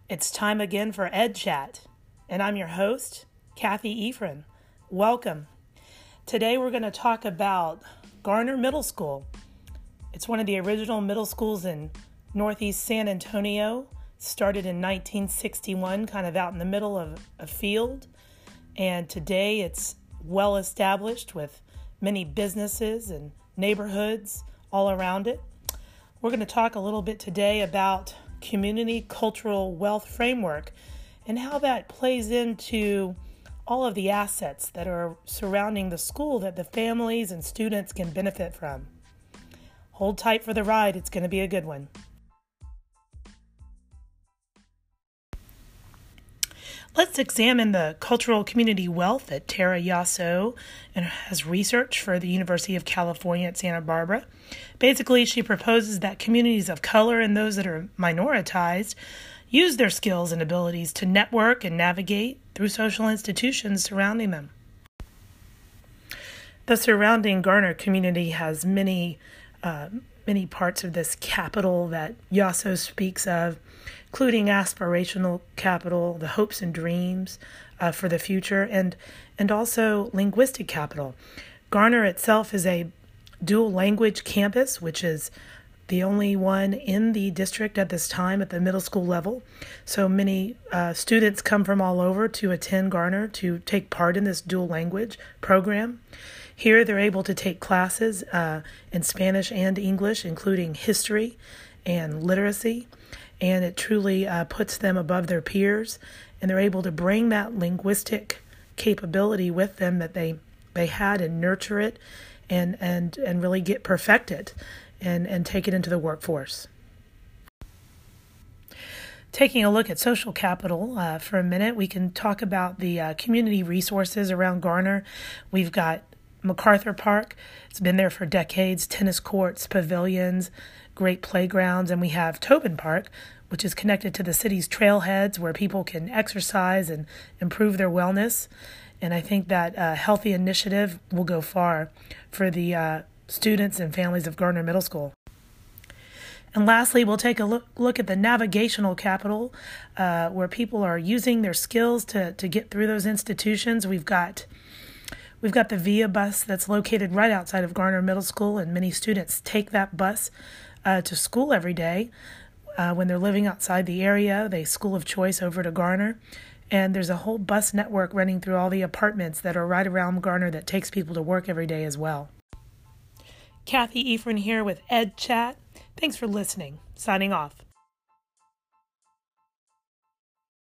It's time again for Ed Chat, and I'm your host, Kathy Ephron. Welcome. Today we're going to talk about Garner Middle School. It's one of the original middle schools in Northeast San Antonio. Started in 1961, kind of out in the middle of a field. And today it's well established with many businesses and neighborhoods all around it. We're going to talk a little bit today about community cultural wealth framework and how that plays into all of the assets that are surrounding the school that the families and students can benefit from. Hold tight for the ride. It's going to be a good one. Let's examine the cultural community wealth that Tara Yosso has researched for the University of California at Santa Barbara. Basically, she proposes that communities of color and those that are minoritized use their skills and abilities to network and navigate through social institutions surrounding them. The surrounding Garner community has many parts of this capital that Yosso speaks of, including aspirational capital, the hopes and dreams for the future, and also linguistic capital. Garner itself is a dual language campus, which is the only one in the district at this time at the middle school level. So many students come from all over to attend Garner to take part in this dual language program. Here they're able to take classes in Spanish and English, including history and literacy, and it truly puts them above their peers, and they're able to bring that linguistic capability with them that they had and nurture it and really get perfected and take it into the workforce. Taking a look at social capital for a minute, we can talk about the community resources around Garner. We've got MacArthur Park. It's been there for decades. Tennis courts, pavilions, great playgrounds, and we have Tobin Park, which is connected to the city's trailheads where people can exercise and improve their wellness. And I think that healthy initiative will go far for the students and families of Garner Middle School. And lastly, we'll take a look at the navigational capital, where people are using their skills to get through those institutions. We've got the VIA bus that's located right outside of Garner Middle School, and many students take that bus to school every day. When they're living outside the area, they school of choice over to Garner. And there's a whole bus network running through all the apartments that are right around Garner that takes people to work every day as well. Kathy Ephron here with Ed Chat. Thanks for listening. Signing off.